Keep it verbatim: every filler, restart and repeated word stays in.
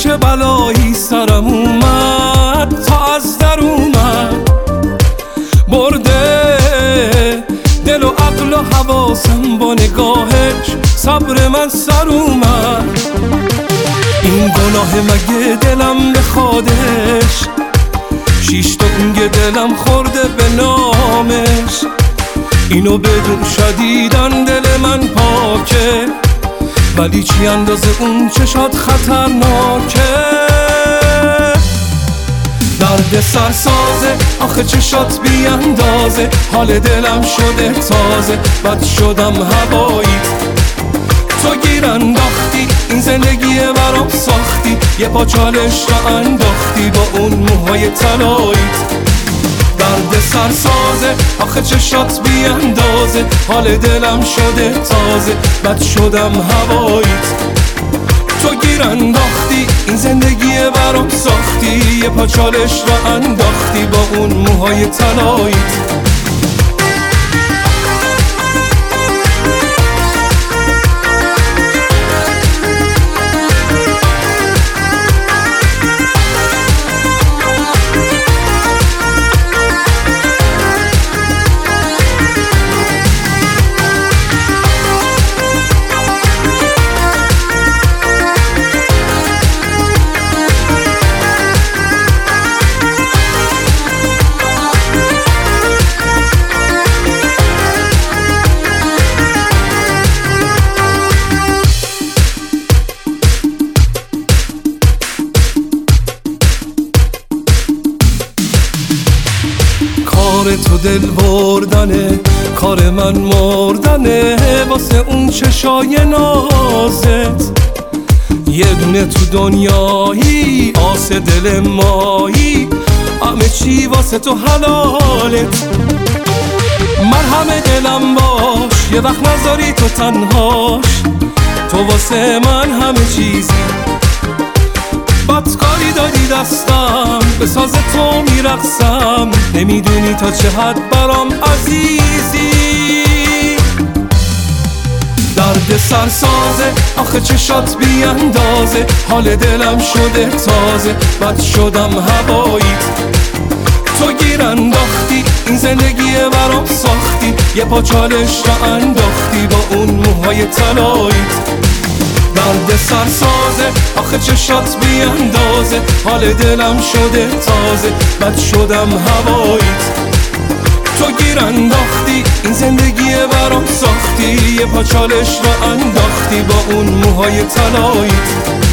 چه بلایی سرم اومد تا از در اومد، برده دل و عقل و حواسم با نگاهش، صبر من سر اومد. این گناه مگه دلم بخوادش، شیش تا گنگ دلم خورده به نامش. اینو بدون شدیدن دل من پاکه، ولی چی اندازه اون چشات خطرناکه. درد سرسازه آخه چشات بی اندازه، حال دلم شده تازه، بد شدم هواییت. تو گیر انداختی این زندگی برام ساختی، یه پا چالش را انداختی با اون موهای طلاییت. درد سرسازه آخه چشات بی اندازه، حال دلم شده تازه، بد شدم هواییت. تو گیر انداختی این زندگی برام ساختی، یه پا چالش را انداختی با اون موهای طلاییت. کار تو دل بردنه، کار من مردنه، واسه اون چشای نازت. یه دونه تو دنیایی آس دل مایی، همه چی واسه تو حلالت. مرهم دلم باش یه وقت نذاری تو تنهاش، تو واسه من همه چیزی. بدکاری دادی دستم به ساز تو میرقصم، نمیدونی تا چه حد برام عزیزی. درد سرسازه آخه چشات بی اندازه، حال دلم شده تازه، بد شدم هواییت. تو گیر انداختی این زندگی برام ساختی، یه پا چالش را انداختی با اون موهای طلاییت. درد سرسازه آخه چشات بی اندازه، حال دلم شده تازه، بد شدم هواییت. تو گیر انداختی این زندگی برام ساختی، یه پا چالش را انداختی با اون موهای طلاییت.